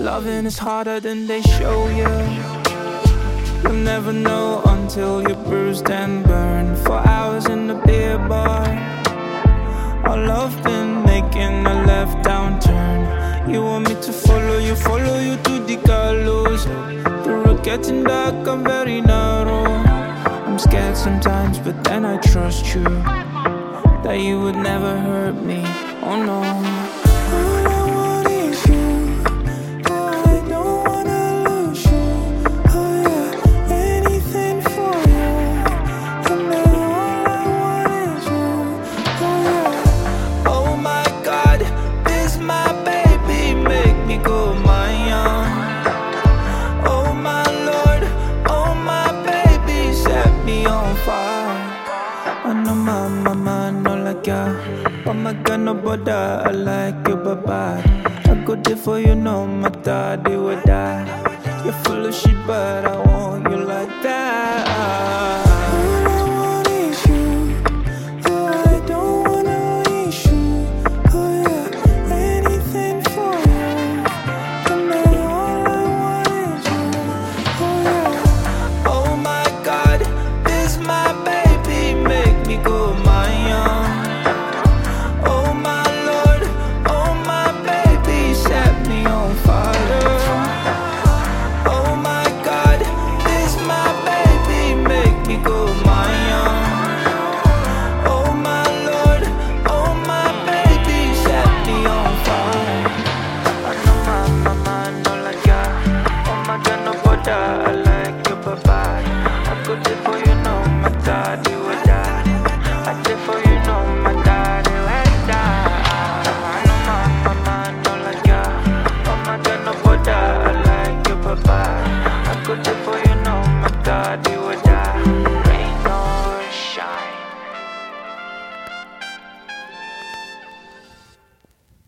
Loving is harder than they show you. You'll never know until you're bruised and burned for hours in the beer bar. Our love been making a left down turn. You want me to follow you to the gallows. The road getting dark, I'm very narrow. I'm scared sometimes, but then I trust you, that you would never hurt me, oh no. All I want is you, I don't wanna lose you. Oh yeah, anything for you. And then all I want is you, oh yeah. Oh my God, this my baby, make me go Mayan. Oh my Lord, oh my baby, set me on fire. I know my mama no like ya, but my God no bother, I like you bye-bye. I go there for you, no matter they would die. You're full of shit, but I want you.